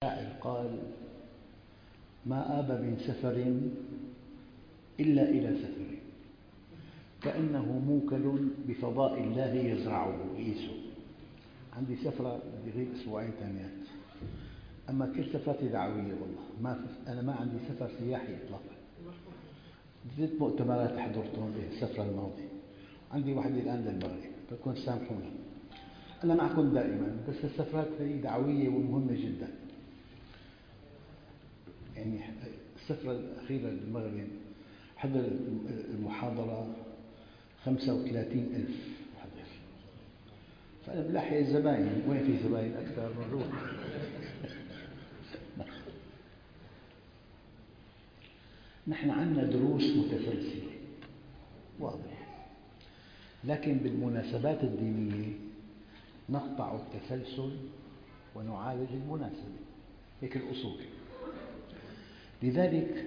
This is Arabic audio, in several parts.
الشاعر قال: ما آب من سفر إلا إلى سفر، كأنه موكل بفضاء الله يزرعه يئيسه. عندي سفرة بدي غيب أسبوعين ثانيات، أما كل سفراتي دعوية والله. أنا ما عندي سفر سياحي إطلاقا. 3 مؤتمرات حضرتهم بالسفرة الماضية، عندي واحدة الآن للمغرب، فكون سامحونا. أنا معكم دائما، بس السفرات هي دعوية ومهمة جدا. يعني السفرة الأخيرة للمغرب حضر المحاضرة 35,000 حضر، فأنا بلاحق الزباين، وين في زباين أكثر بنروح. نحن عندنا دروس متسلسلة واضح، لكن بالمناسبات الدينية نقطع التسلسل ونعالج المناسبة، هيك الأصول. لذلك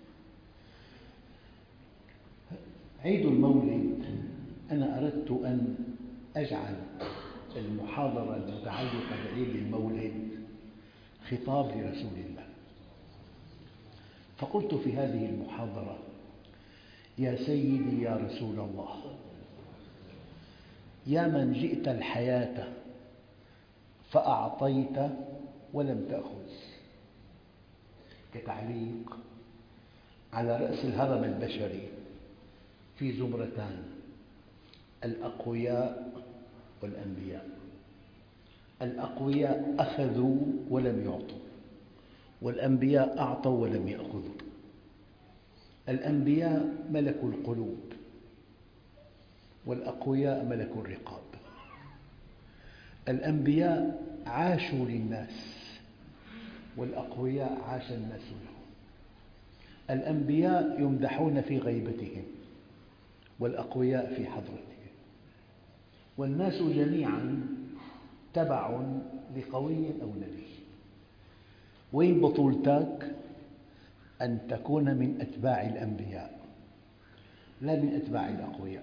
عيد المولد أنا أردت أن أجعل المحاضرة المتعلقة بعيد المولد خطاب لرسول الله، فقلت في هذه المحاضرة: يا سيدي يا رسول الله، يا من جئت الحياة فأعطيت ولم تأخذ، كتعليق على رأس الهرم البشري في زمرتان: الأقوياء والأنبياء. الأقوياء أخذوا ولم يعطوا، والأنبياء أعطوا ولم يأخذوا. الأنبياء ملكوا القلوب، والأقوياء ملكوا الرقاب. الأنبياء عاشوا للناس، والأقوياء عاش الناس لهم. الأنبياء يمدحون في غيبتهم، والأقوياء في حضرتهم. والناس جميعا تبع لقوي أو نبي. وين بطولتك؟ أن تكون من أتباع الأنبياء لا من أتباع الأقوياء.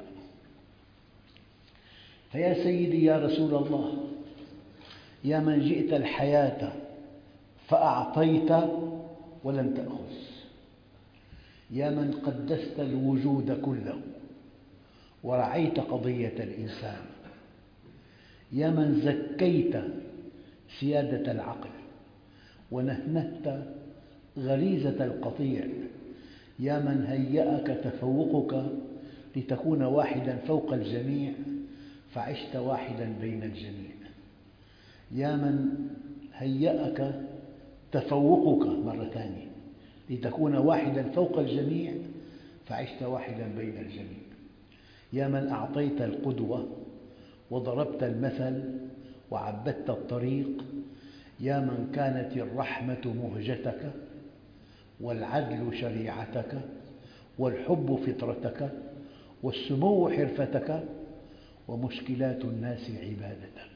فيا سيدي يا رسول الله، يا من جئت الحياة فأعطيت ولم تأخذ، يا من قدست الوجود كله ورعيت قضية الإنسان، يا من زكيت سيادة العقل ونهنهت غريزة القطيع، يا من هيأك تفوقك لتكون واحدا فوق الجميع فعشت واحدا بين الجميع، يا من هيأك تفوقك مرة ثانية لتكون واحدا فوق الجميع فعشت واحدا بين الجميع، يا من أعطيت القدوة وضربت المثل وعبدت الطريق، يا من كانت الرحمة مهجتك والعدل شريعتك والحب فطرتك والسمو حرفتك ومشكلات الناس عبادتك.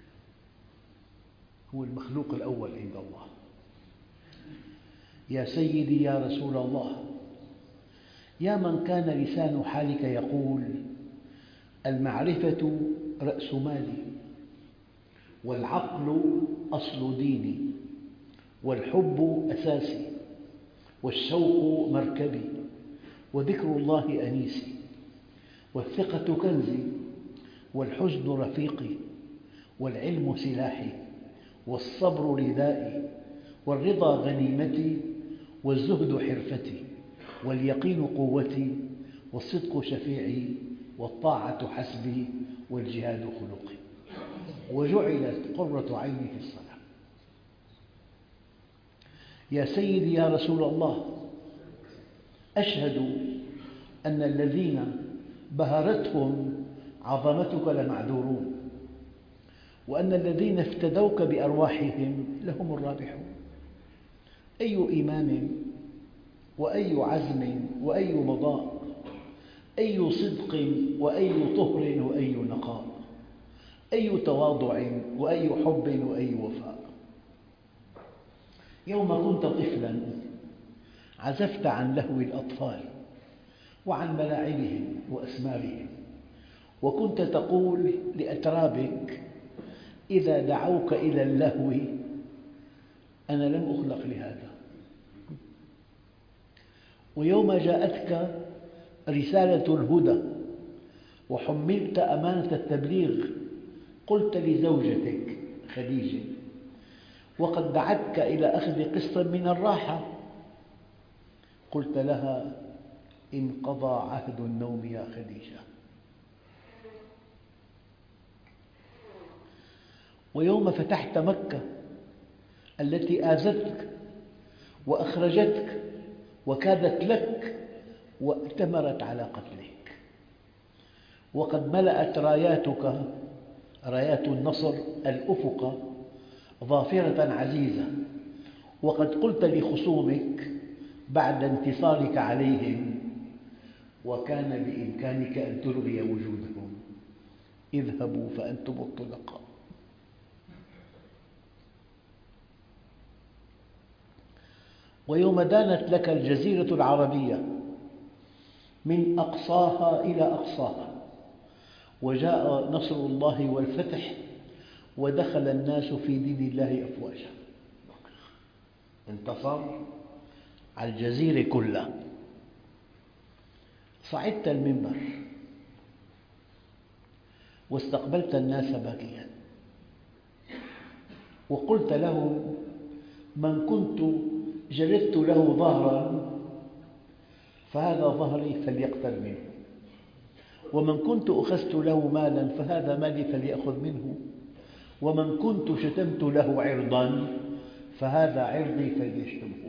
هو المخلوق الأول عند الله. يا سيدي يا رسول الله، يا من كان لسان حالك يقول: المعرفة رأس مالي، والعقل أصل ديني، والحب أساسي، والشوق مركبي، وذكر الله أنيسي، والثقة كنزي، والحزن رفيقي، والعلم سلاحي، والصبر ردائي، والرضا غنيمتي، والزهد حرفتي، واليقين قوتي، والصدق شفيعي، والطاعة حسبي، والجهاد خلقي، وجعلت قرة عيني في الصلاة. يا سيدي يا رسول الله، أشهد أن الذين بهرتهم عظمتك لمعذورون، وأن الذين افتدوك بأرواحهم لهم الرابحون. أي إيمان وأي عزم وأي مضاء، أي صدق وأي طهر وأي نقاء، أي تواضع وأي حب وأي وفاء. يوم كنت طفلا عزفت عن لهو الأطفال وعن ملاعبهم وأسمارهم، وكنت تقول لأترابك إذا دعوك إلى اللهو: أنا لم أخلق لهذا. ويوم جاءتك رسالة الهدى وحملت أمانة التبليغ قلت لزوجتك خديجة وقد دعتك إلى أخذ قسط من الراحة قلت لها انقضى عهد النوم يا خديجة. ويوم فتحت مكة التي آذتك وأخرجتك وكادت لك وائتمرت على قتلك وقد ملأت راياتك رايات النصر الأفق ظافرة عزيزة وقد قلت لخصومك بعد انتصارك عليهم وكان بإمكانك أن تلغي وجودهم اذهبوا فأنتم الطلقاء. ويوم دانت لك الجزيرة العربية من أقصاها إلى أقصاها وجاء نصر الله والفتح ودخل الناس في دين الله أفواجا. انتصر على الجزيرة كلها. صعدت المنبر واستقبلت الناس باكيا وقلت لهم من كنت جلدت له ظهرا فهذا ظهري فليقتل منه ومن كنت أخذت له مالا فهذا مالي فليأخذ منه ومن كنت شتمت له عرضا فهذا عرضي فليشتمه.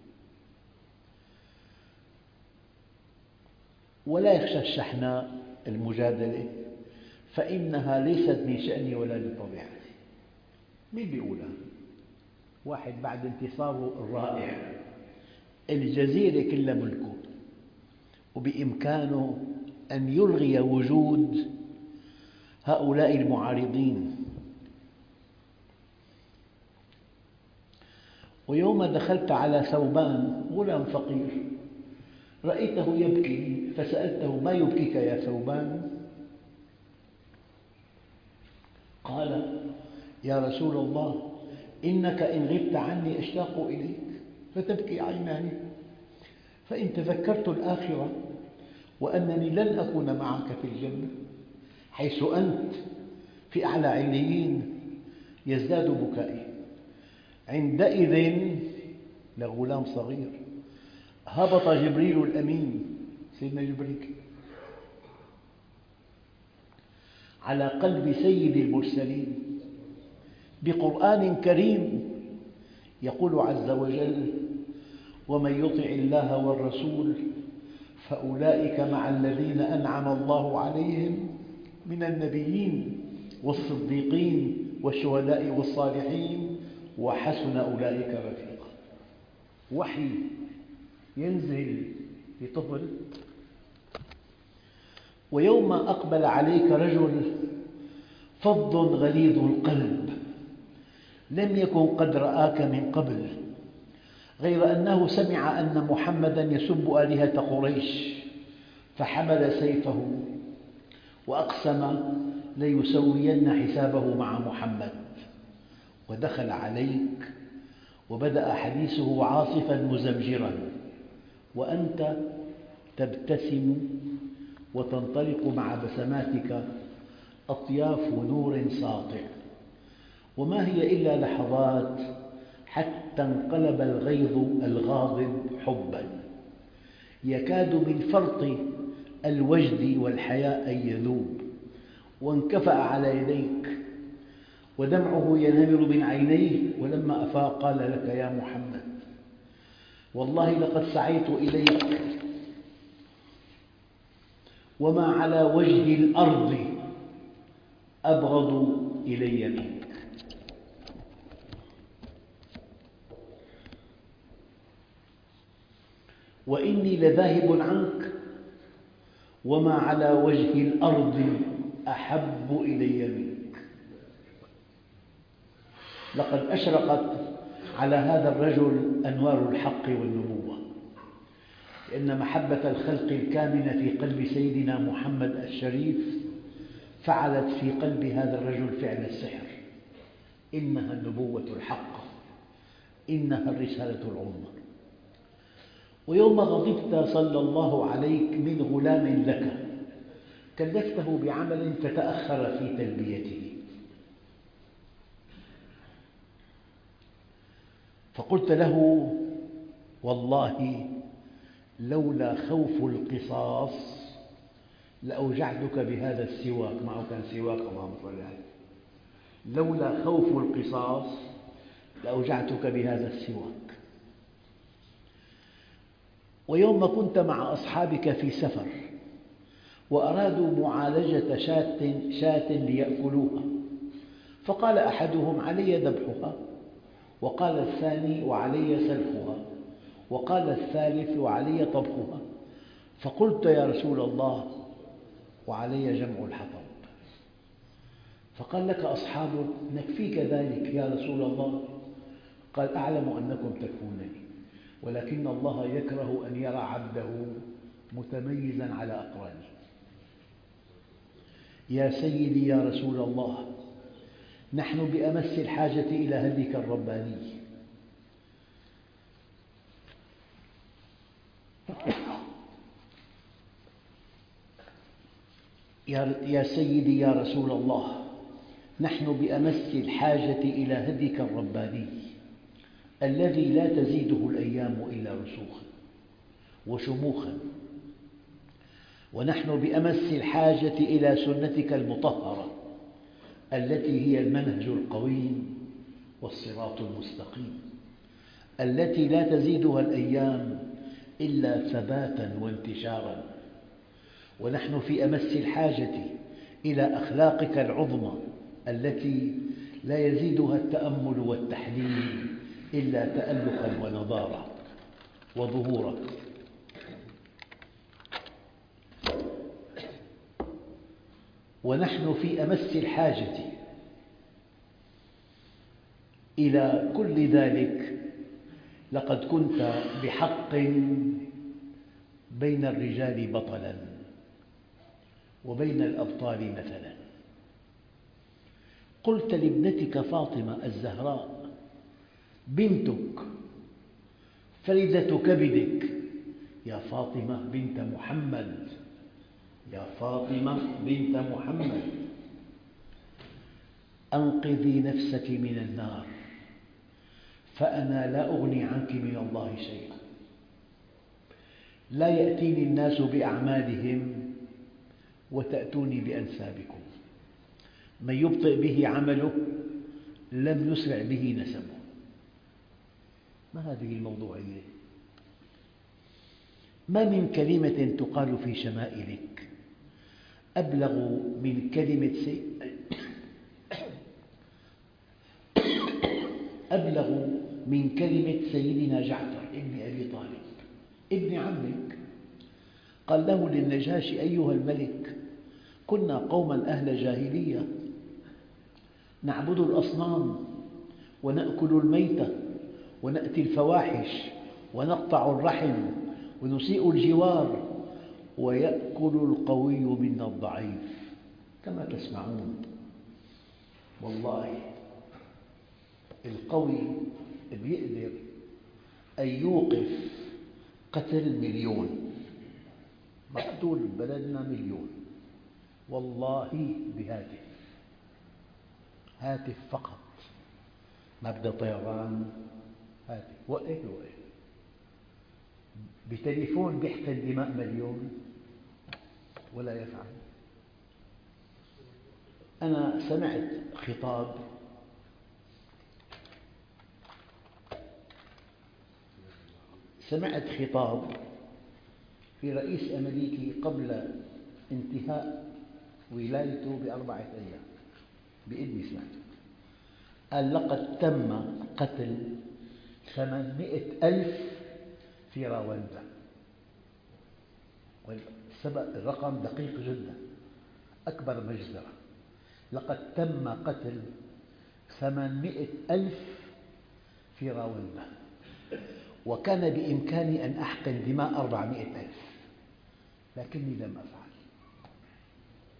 ولا يخشى الشحناء المجادلة فإنها ليست من شأني ولا من طبيعتي. مين بيقولها؟ واحد بعد انتصاره الرائع الجزيرة كلها ملكه وبإمكانه أن يلغي وجود هؤلاء المعارضين. ويوم دخلت على ثوبان غلام فقير رأيته يبكي فسألته ما يبكيك يا ثوبان؟ قال يا رسول الله إنك إن غبت عني أشتاق إليك فتبكي عيناي فإن تذكرت الآخرة وأنني لن أكون معك في الجنة حيث أنت في أعلى عليين يزداد بكائي. عندئذ لغلام صغير هبط جبريل الأمين سيدنا جبريل على قلب سيد المرسلين بقرآن كريم يقول عز وجل ومن يطع الله والرسول فأولئك مع الذين أنعم الله عليهم من النبيين والصديقين والشهداء والصالحين وحسن أولئك رفيقا. وحي ينزل لطفل. ويوم أقبل عليك رجل فظ غليظ القلب لم يكن قد رآك من قبل غير أنه سمع أن محمداً يسب آلهة قريش فحمل سيفه وأقسم ليسوين حسابه مع محمد ودخل عليك وبدأ حديثه عاصفاً مزمجراً وأنت تبتسم وتنطلق مع بسماتك أطياف نور ساطع. وما هي إلا لحظات حتى انقلب الغيظ الغاضب حباً يكاد من فرط الوجد والحياء أن يذوب وانكفأ على يديك ودمعه ينهمر من عينيه ولما أفاق قال لك يا محمد والله لقد سعيت إليك وما على وجه الأرض أبغض إلي منك. وإني لذاهب عنك وما على وجه الأرض أحب إلي منك. لقد أشرقت على هذا الرجل أنوار الحق والنبوة لأن محبة الخلق الكامنة في قلب سيدنا محمد الشريف فعلت في قلب هذا الرجل فعل السحر. إنها النبوة الحق إنها الرسالة العظمى. ويوم غضبت صلى الله عليك من غلام لك كلفته بعمل فتأخر في تلبيته، فقلت له: والله لولا خوف القصاص لأوجعتك بهذا السواك. معه كان سواك، اللهم صل عليه. لولا خوف القصاص لأوجعتك بهذا السواك. ويوم كنت مع أصحابك في سفر وأرادوا معالجة شاة ليأكلوها، فقال أحدهم: علي ذبحها، وقال الثاني: وعلي سلخها، وقال الثالث: وعلي طبخها. فقلت: يا رسول الله، وعلي جمع الحطب. فقال: لك أصحاب نكفيك ذلك يا رسول الله. قال: أعلم أنكم تكفونني، ولكن الله يكره أن يرى عبده متميزا على أقرانه. يا سيدي يا رسول الله، نحن بأمس الحاجة إلى هديك الرباني. يا سيدي يا رسول الله، نحن بأمس الحاجة إلى هديك الرباني الذي لا تزيده الأيام إلا رسوخا وشموخا، ونحن بأمس الحاجة إلى سنتك المطهرة التي هي المنهج القويم والصراط المستقيم، التي لا تزيدها الأيام إلا ثباتا وانتشارا. ونحن في أمس الحاجة إلى أخلاقك العظمى التي لا يزيدها التأمل والتحليل إلا تألقا ونضارة وظهورا. ونحن في أمس الحاجة إلى كل ذلك. لقد كنت بحق بين الرجال بطلاً وبين الأبطال مثلاً. قلت لابنتك فاطمة الزهراء: بنتك فريدة كبدك، يا فاطمة بنت محمد، يا فاطمة بنت محمد، أنقذي نفسك من النار، فأنا لا أغني عنك من الله شيئا. لا يأتيني الناس بأعمالهم وتأتوني بأنسابكم. من يبطئ به عمله لم يسرع به نسبه. ما هذه الموضوعية؟ ما من كلمة تقال في شمائلك أبلغ من كلمة سيدنا جعفر ابن أبي طالب ابن عمك. قال له للنجاشي: أيها الملك، كنا قوما أهل جاهلية نعبد الأصنام ونأكل الميتة ونأتي الفواحش ونقطع الرحم ونسيء الجوار، ويأكل القوي منا الضعيف كما تسمعون. والله القوي بيقدر أن يوقف قتل مليون، مقتول بلدنا مليون، والله هاتف فقط، ما بدأ طيران، هاتف وقف بتليفون بيحقن دماء مليون ولا يفعل. أنا سمعت خطاب في رئيس أمريكي قبل انتهاء ولايته ب4 أيام بإذني سمعته. قال: لقد تم قتل 800,000 في راوندا. الرقم دقيق جدا، أكبر مجزرة. لقد تم قتل 800,000 في راوندا، وكان بإمكاني أن أحقن دماء 400,000 لكني لم أفعل.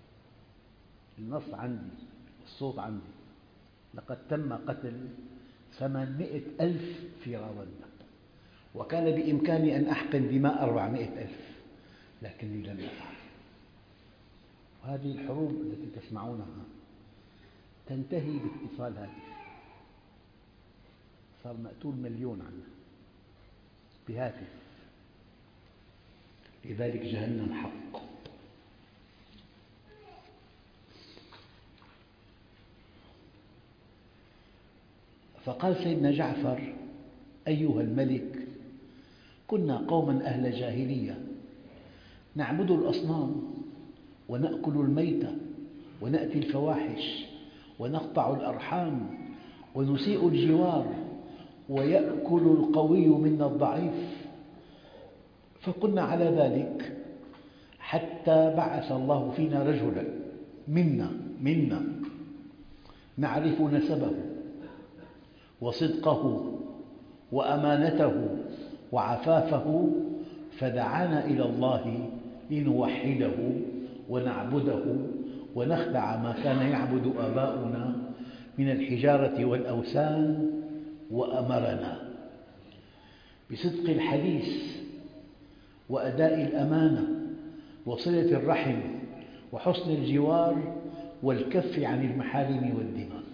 النص عندي، الصوت عندي. لقد تم قتل 800,000 في راوندة، وكان بإمكاني أن أحقن دماء 400,000 لكني لم أفعل. وهذه الحروب التي تسمعونها تنتهي باتصال هاتف، صار مقتول مليون عنها بهاتف. لذلك جهنم حق. فقال سيدنا جعفر: أيها الملك، كنا قوما أهل جاهلية نعبد الأصنام ونأكل الميت ونأتي الفواحش ونقطع الأرحام ونسيء الجوار ويأكل القوي منا الضعيف، فكنا على ذلك حتى بعث الله فينا رجلا منا نعرف نسبه وصدقه وأمانته وعفافه، فدعانا إلى الله لنوحده ونعبده ونخلع ما كان يعبد آباؤنا من الحجارة والأوثان، وأمرنا بصدق الحديث وأداء الأمانة وصلة الرحم وحسن الجوار والكف عن المحارم والدماء.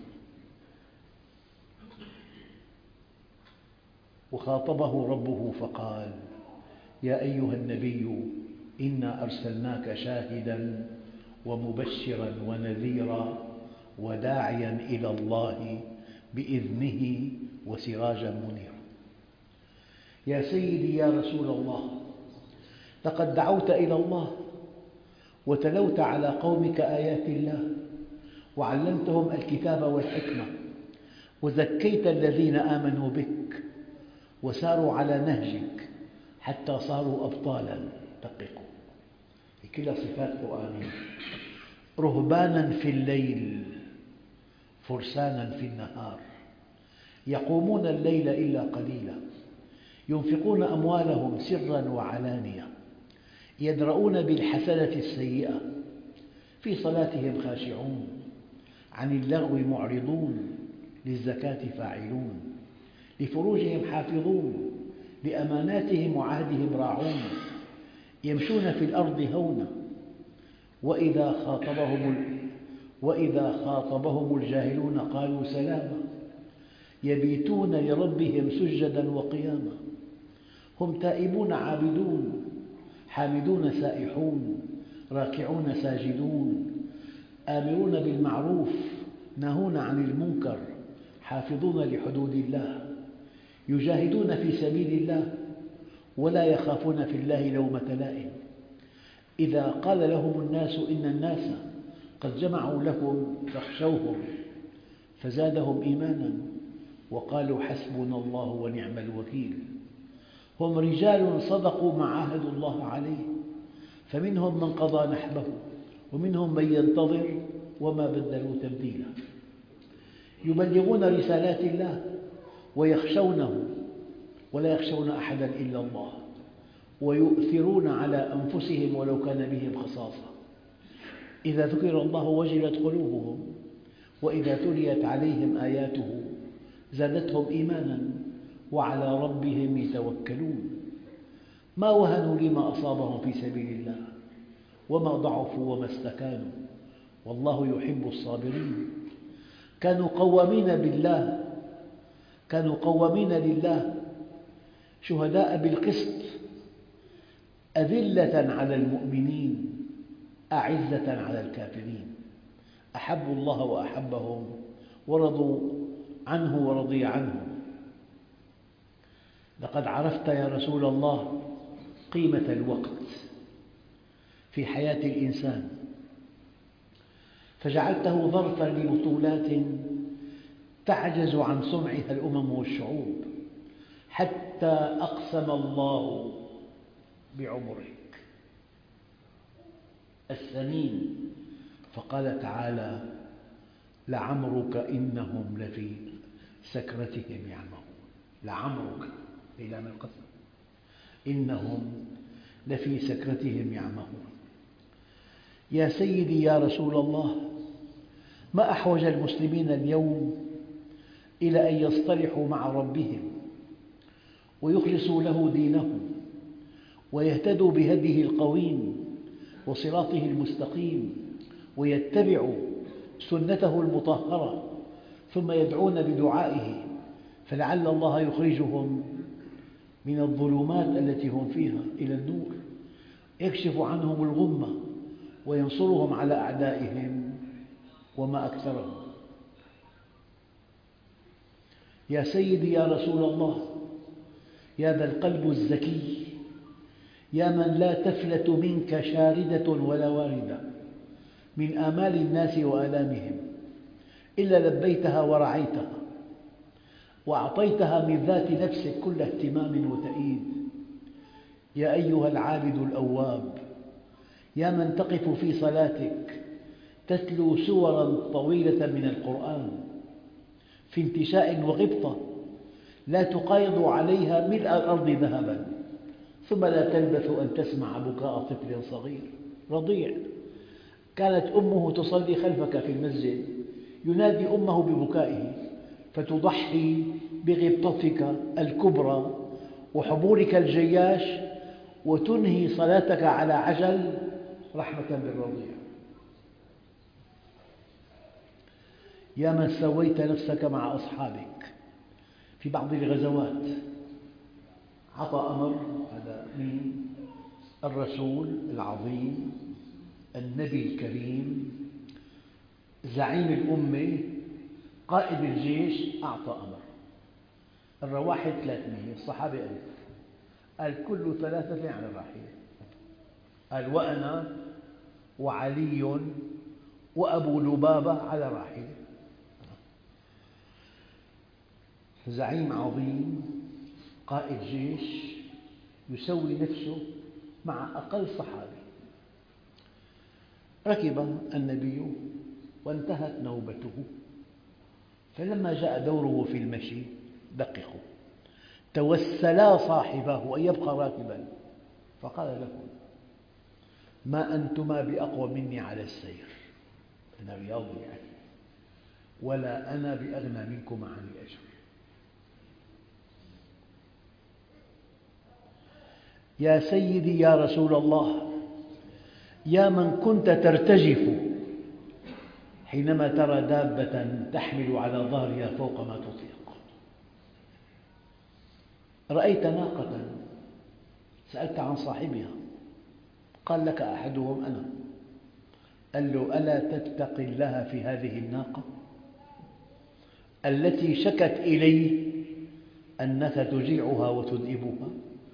وخاطبه ربه فقال: يا أيها النبي إنا أرسلناك شاهداً ومبشراً ونذيراً وداعياً إلى الله بإذنه وسراجاً منيراً. يا سيدي يا رسول الله، لقد دعوت إلى الله وتلوت على قومك آيات الله وعلمتهم الكتاب والحكمة وزكيت الذين آمنوا بك وساروا على نهجك حتى صاروا أبطالاً. دققوا، كلها صفات قرآنية: رهباناً في الليل فرساناً في النهار يقومون الليل إلا قليلاً ينفقون أموالهم سراً وعلانية يدرؤون بالحسنة السيئة في صلاتهم خاشعون عن اللغو معرضون للزكاة فاعلون لفروجهم حافظون لأماناتهم وعهدهم راعون يمشون في الأرض هونا وإذا خاطبهم الجاهلون قالوا سلاما يبيتون لربهم سجدا وقياما هم تائبون عابدون حامدون سائحون راكعون ساجدون آمرون بالمعروف ناهون عن المنكر حافظون لحدود الله يجاهدون في سبيل الله ولا يخافون في الله لومة لائم إذا قال لهم الناس إن الناس قد جمعوا لكم فاخشوهم فزادهم إيمانا وقالوا حسبنا الله ونعم الوكيل هم رجال صدقوا ما عاهدوا الله عليه فمنهم من قضى نحبه ومنهم من ينتظر وما بدلوا تبديلا يبلغون رسالات الله ويخشونه ولا يخشون أحدا إلا الله ويؤثرون على أنفسهم ولو كان بهم خصاصة إذا ذكر الله وجلت قلوبهم وإذا تليت عليهم آياته زادتهم إيمانا وعلى ربهم يتوكلون ما وهنوا لما أصابهم في سبيل الله وما ضعفوا وما استكانوا والله يحب الصابرين كانوا قوامين لله شهداء بالقسط أذلة على المؤمنين أعزة على الكافرين أحبوا الله وأحبهم ورضوا عنه ورضي عنهم. لقد عرفت يا رسول الله قيمة الوقت في حياة الإنسان فجعلته ظرفاً لبطولات تعجز عن صنعها الأمم والشعوب حتى أقسم الله بعمرك الثمين فقال تعالى لعمرك إنهم لفي سكرتهم يعمهون لعمرك إلى من القسم إنهم لفي سكرتهم يعمهون. يا سيدي يا رسول الله ما أحوج المسلمين اليوم إلى أن يصطلحوا مع ربهم ويخلصوا له دينهم ويهتدوا بهديه القويم وصراطه المستقيم ويتبعوا سنته المطهرة، ثم يدعون بدعائه، فلعل الله يخرجهم من الظلمات التي هم فيها إلى النور، يكشف عنهم الغمة وينصرهم على أعدائهم وما أكثرهم. يا سيدي يا رسول الله، يا ذا القلب الزكي، يا من لا تفلت منك شاردة ولا واردة من آمال الناس وآلامهم إلا لبيتها ورعيتها وأعطيتها من ذات نفسك كل اهتمام وتأييد. يا أيها العابد الأواب، يا من تقف في صلاتك تتلو سورا طويلة من القرآن في انتشاء وغبطة لا تقايض عليها ملء الأرض ذهبا، ثم لا تلبث أن تسمع بكاء طفل صغير رضيع كانت أمه تصلي خلفك في المسجد، ينادي أمه ببكائه، فتضحي بغبطتك الكبرى وحبورك الجياش وتنهي صلاتك على عجل رحمة بالرضيع. يا من سويت نفسك مع أصحابك في بعض الغزوات، عطى أمر، هذا من الرسول العظيم النبي الكريم زعيم الأمة قائد الجيش، أعطى أمر الرواحل 300 الصحابة 1000، قال كل 3 على الراحلة، قال وأنا وعلي وأبو لبابة على راحلة. زعيم عظيم قائد جيش يسوي نفسه مع أقل صحابي. ركب النبي وانتهت نوبته، فلما جاء دوره في المشي دققوا، توسلا صاحبه أن يبقى راكبا، فقال له ما أنتما بأقوى مني على السير، أنا رياضي يعني، ولا أنا بأغنى منكما عن الأجر. يا سيدي يا رسول الله، يا من كنت ترتجف حينما ترى دابة تحمل على ظهرها فوق ما تطيق، رأيت ناقة سألت عن صاحبها قال لك أحدهم أنا، قال له ألا تتقي الله في هذه الناقة التي شكت إلي أنك تجيعها وتذئبها؟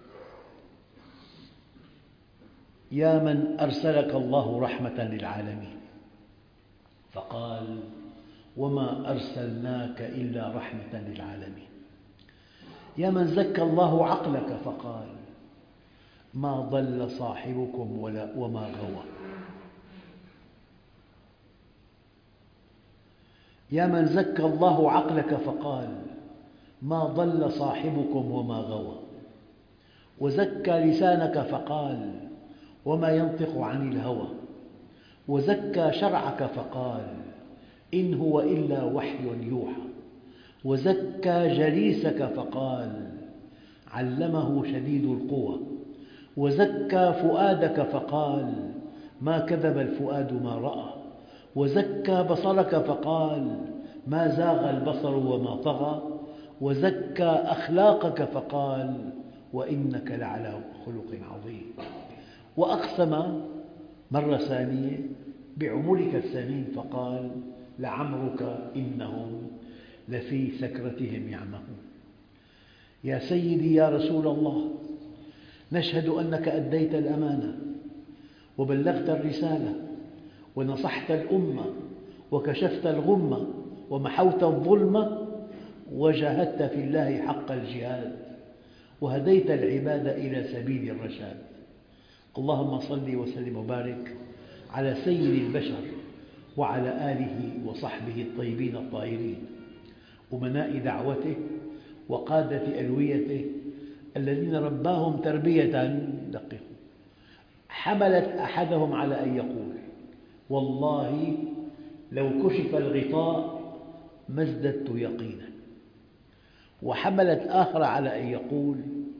يا من أرسلك الله رحمة للعالمين، فقال وما أرسلناك إلا رحمة للعالمين. يا من زكى الله عقلك، فقال ما ضل صاحبكم وما غوى. يا من زكى الله عقلك، فقال ما ضل صاحبكم وما غوى. وزكى لسانك، فقال وما ينطق عن الهوى. وزكى شرعك، فقال إن هو إلا وحي يوحى. وزكى جليسك، فقال علمه شديد القوى. وزكى فؤادك، فقال ما كذب الفؤاد ما رأى. وزكى بصرك، فقال ما زاغ البصر وما طغى. وزكى أخلاقك، فقال وإنك لعلى خلق عظيم. وأقسم مرة ثانية بعمرك الثمين، فقال لعمرك إنهم لفي سكرتهم يعمهون. يا سيدي يا رسول الله، نشهد أنك أديت الأمانة وبلغت الرسالة ونصحت الأمة وكشفت الغمة ومحوت الظلم وجاهدت في الله حق الجهاد وهديت العباد إلى سبيل الرشاد. اللهم صل وسلم وبارك على سيد البشر وعلى آله وصحبه الطيبين الطاهرين، أمناء دعوته وقادة ألويته الذين رباهم تربية دقيقة حملت أحدهم على أن يقول والله لو كشف الغطاء ما ازددت يقينا. وحمل الآخر على أن يقول: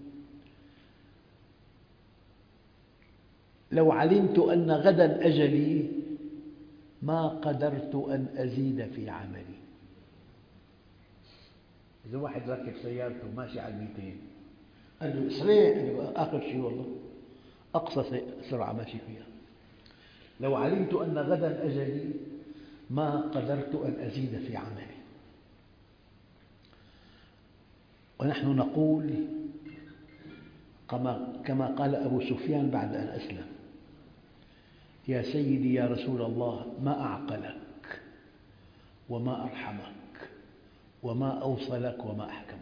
لو علمت أن غدا أجلي ما قدرت أن أزيد في عملي. إذا واحد راكب سيارته ماشي على 200 قال له اسرع، قال له آخر شيء والله أقصى سرعة ماشي فيها. لو علمت أن غدا أجلي ما قدرت أن أزيد في عملي. ونحن نقول كما قال أبو سفيان بعد أن أسلم: يا سيدي يا رسول الله، ما أعقلك وما أرحمك وما أوصلك وما أحكمك.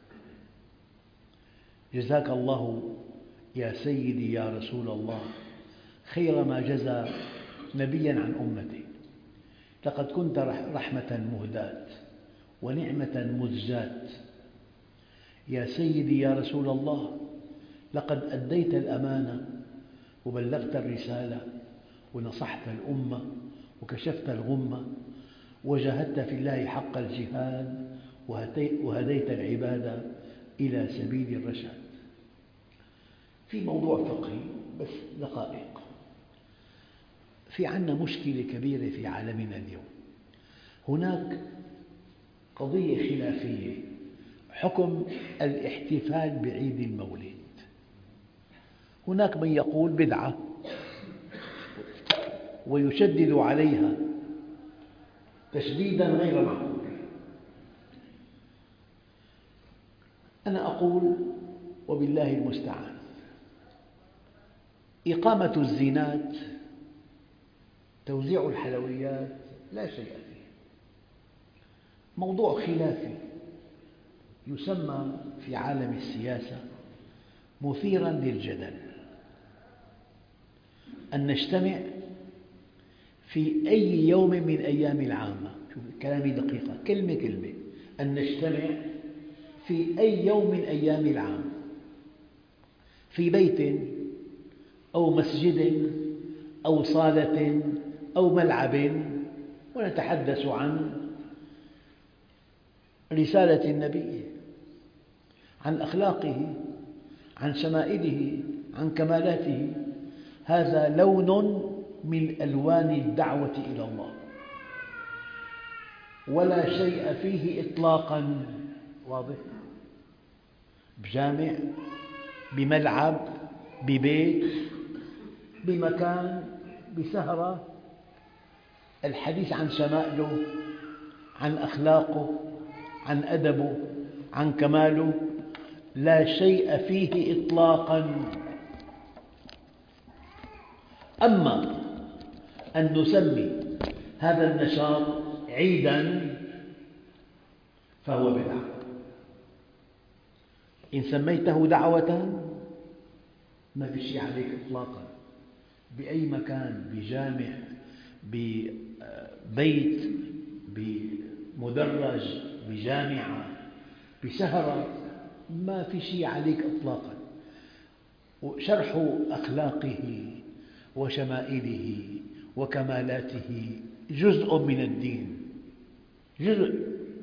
جزاك الله يا سيدي يا رسول الله خير ما جزى نبيا عن أمته. لقد كنت رحمة مهداة ونعمة مزجاة. يا سيدي يا رسول الله لقد أديت الأمانة وبلغت الرسالة ونصحت الأمة وكشفت الغمة وجاهدت في الله حق الجهاد وهديت العباد إلى سبيل الرشاد. في موضوع فقهي بس دقائق. في عندنا مشكلة كبيرة في عالمنا اليوم. هناك قضية خلافية، حكم الاحتفال بعيد المولد. هناك من يقول بدعة ويشدد عليها تشديدا غير معقول. أنا أقول وبالله المستعان: إقامة الزينات، توزيع الحلويات لا شيء فيه، موضوع خلافي يسمى في عالم السياسة مثيرا للجدل. أن نجتمع في أي يوم من أيام العامة، شوف كلامي دقيقة كلمة كلمة، أن نجتمع في أي يوم من أيام العام في بيت أو مسجد أو صالة أو ملعب ونتحدث عن رسالة النبي، عن أخلاقه، عن شمائله، عن كمالاته. هذا لون من ألوان الدعوة إلى الله، ولا شيء فيه إطلاقا. واضح؟ بجامع، بملعب، ببيت، بمكان، بسهرة، الحديث عن شمائله، عن أخلاقه، عن أدبه، عن كماله، لا شيء فيه إطلاقا. أما أن نسمي هذا النشاط عيدا فهو بدعة. إن سميته دعوة ما في شيء عليك إطلاقا، بأي مكان، بجامع، ببيت، بمدرج، بجامعة، بسهرة، ما في شيء عليك إطلاقا. شرح أخلاقه وشمائله وكمالاته جزء من الدين، جزء،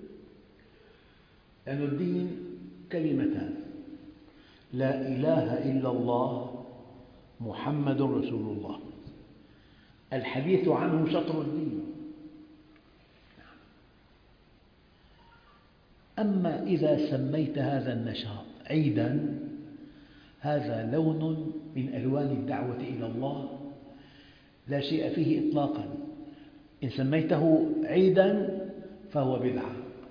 لأن الدين كلمتان: لا إله إلا الله محمد رسول الله. الحديث عنه شطر الدين. أما إذا سميت هذا النشاط عيدا، هذا لون من ألوان الدعوة إلى الله لا شيء فيه إطلاقا. إن سميته عيدا فهو بدعة،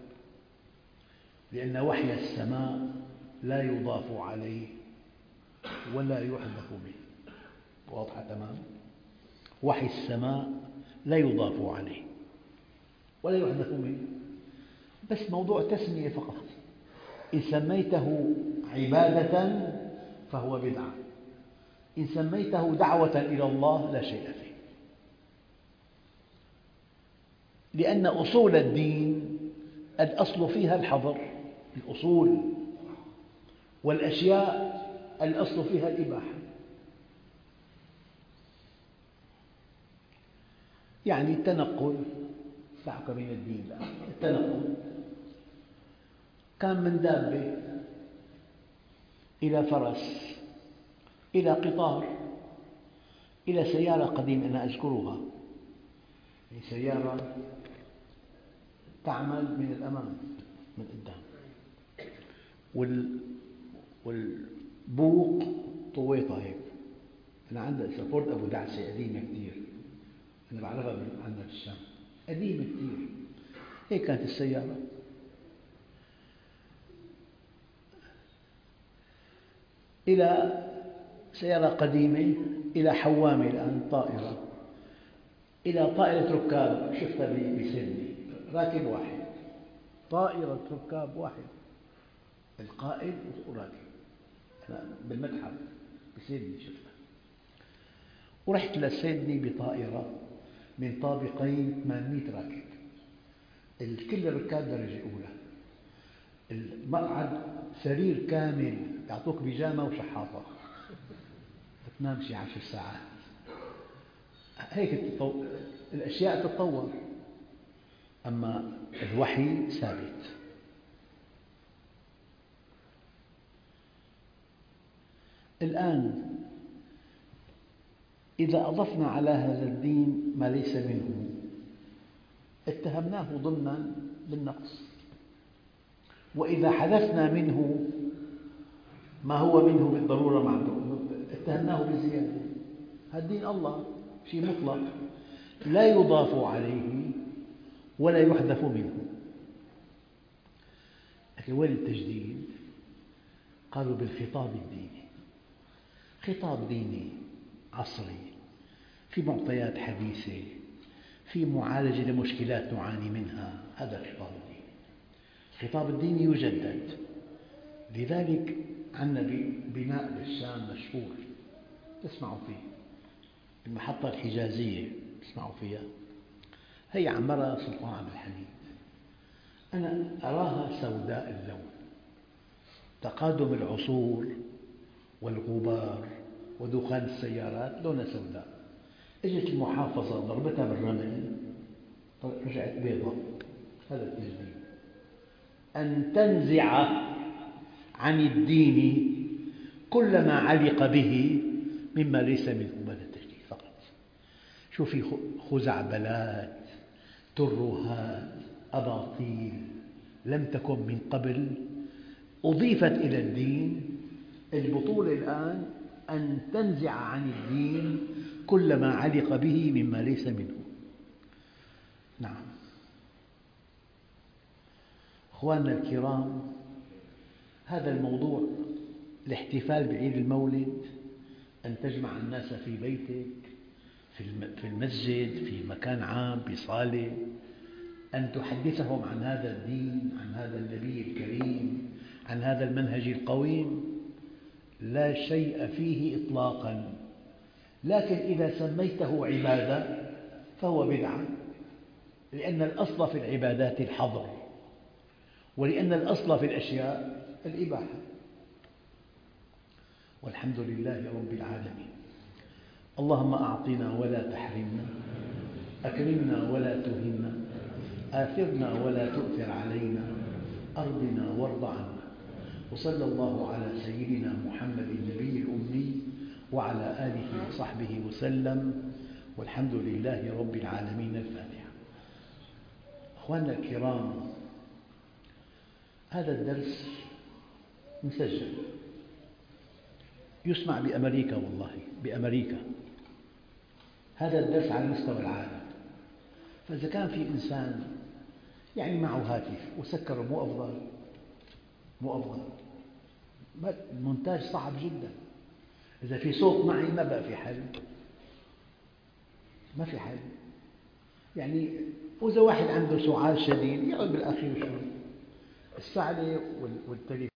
لأن وحي السماء لا يضاف عليه ولا يحذف منه. واضحة تمام؟ وحي السماء لا يضاف عليه ولا يحذف منه، بس موضوع تسمية فقط. إن سميته عبادة فهو بدعة، إن سميته دعوة إلى الله لا شيء فيه. لأن أصول الدين الأصل فيها الحظر، الأصول، والأشياء الأصل فيها الإباحة. يعني التنقل، دعك من الدين، لا، التنقل كان من دابة إلى فرس إلى قطار إلى سيارة قديمة أنا أذكرها، سيارة تعمل من الأمام من قدام، والبوق طويطة هيك. أنا عندي فورد أبو دعسة قديمة كثير، أنا بعرفها عندنا بالشام، قديمة كثير. هيك كانت السيارة. إلى سيارة قديمة إلى حوامة الآن طائرة إلى طائرة ركاب شفتها بسيدني، راكب واحد، طائرة ركاب واحد، القائد وراكب. أنا بالمتحف بسيدني شفتها. ورحت لسيدني بطائرة من طابقين 800 راكب، كل الركاب درجة أولى، المقعد سرير كامل، يعطوك بيجامة وشحاطة تنام شي 10 ساعات. هيك الأشياء تتطور، أما الوحي ثابت. الآن إذا أضفنا على هذا الدين ما ليس منه اتهمناه ضمنا بالنقص، وإذا حذفنا منه ما هو منه بالضرورة اتهمناه بالزيادة. هذا الدين الله شيء مطلق لا يضاف عليه ولا يحذف منه. لكن وين التجديد؟ قالوا بالخطاب الديني، خطاب ديني عصري في معطيات حديثة، في معالجة لمشكلات نعاني منها. هذا الخطاب الديني. الخطاب الديني يجدد. لذلك عندنا بناء بالشام مشهور تسمعوا فيه، المحطة الحجازية تسمعوا فيها، هي عمرها سلطان عبد الحميد. أنا أراها سوداء اللون، تقادم العصور والغبار ودخان السيارات لونها سوداء. اجت المحافظة ضربتها بالرمل رجعت بيضاء. هذا التجديد، أن تنزع عن الدين كل ما علق به مما ليس منه. هذا التجديد فقط. شوفي خزعبلات، ترهات، أباطيل لم تكن من قبل أضيفت إلى الدين. البطولة الآن أن تنزع عن الدين كل ما علق به مما ليس منه. نعم أخواننا الكرام، هذا الموضوع الاحتفال بعيد المولد، أن تجمع الناس في بيتك، في المسجد، في مكان عام، بصالة، أن تحدثهم عن هذا الدين، عن هذا النبي الكريم، عن هذا المنهج القويم، لا شيء فيه إطلاقا. لكن إذا سميته عبادة فهو بدعة، لأن الأصل في العبادات الحظر، ولأن الأصل في الأشياء الإباحة. والحمد لله رب العالمين. اللهم أعطنا ولا تحرمنا، أكرمنا ولا تهنا، آثرنا ولا تؤثر علينا، أرضنا وارض عنا. وصلى الله على سيدنا محمد النبي الأمي وعلى آله وصحبه وسلم، والحمد لله رب العالمين. الفاتحة. أخواننا الكرام، هذا الدرس مسجل يسمع بأمريكا، والله بأمريكا. هذا الدرس على مستوى العالم. فإذا كان في إنسان يعني معه هاتف وسكره، مو أفضل؟ مو أفضل؟ المونتاج صعب جدا. إذا في صوت معي ما بقى في حل، ما في حل. يعني وإذا واحد عنده سعال شديد يقعد بالأخير شوي، السعلة والتليفون